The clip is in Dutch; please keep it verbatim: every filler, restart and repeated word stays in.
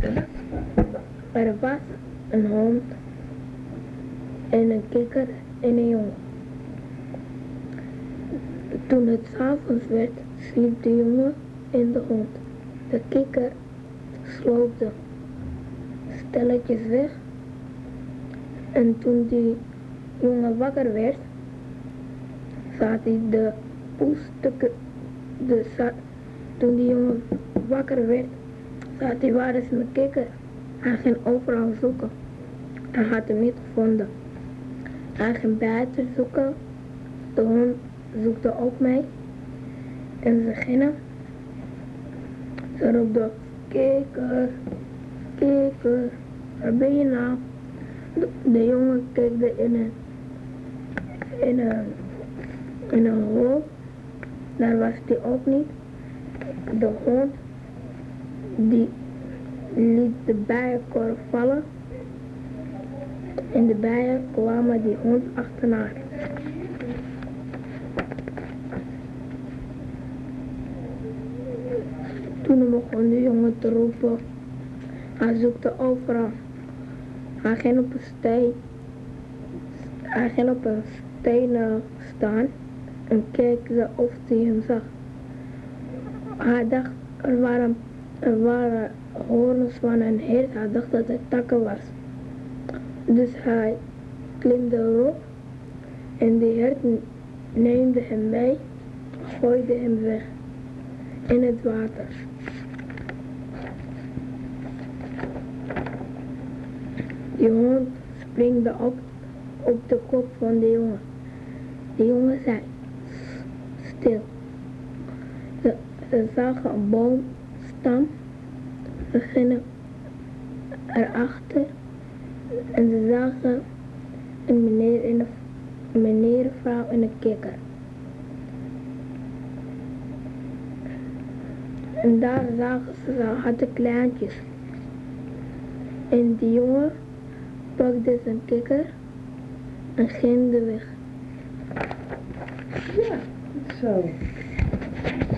vertellen? Er was een hond en een kikker en een jongen. Toen het 's avonds werd, sliep de jongen en de hond. De kikker sloopte stilletjes weg. En toen die jongen wakker werd, zat hij de poesstukken, de za- toen die jongen wakker werd, zat hij, waar is mijn kikker? Hij ging overal zoeken. Hij had hem niet gevonden. Hij ging buiten zoeken. De hond zoekte ook mee. En ze gingen. Ze roepte, kikker, kikker, waar ben je nou? De, de jongen keek in een, in een, in een hol. Daar was hij ook niet. De hond, die liet de bijenkorf vallen. En de bijen kwamen die hond achterna. Toen begon de jongen te roepen. Hij zoekte overal. Hij ging op een steen. Hij ging op een steen uh, staan en keek of hij hem zag. Hij dacht, er waren, er waren horens van een hert. Hij dacht dat het takken was. Dus hij klimde erop en de hert neemde hem mee, gooide hem weg in het water. Die hond springde op op de kop van de jongen. De jongen zei, stil. Ze, ze zagen een boomstam. Ze gingen erachter en ze zagen een meneer en een meneer, een vrouw en een kikker. En daar zagen ze, ze hadden kleintjes. En die jongen pakte zijn kikker en ging de weg. Ja, zo.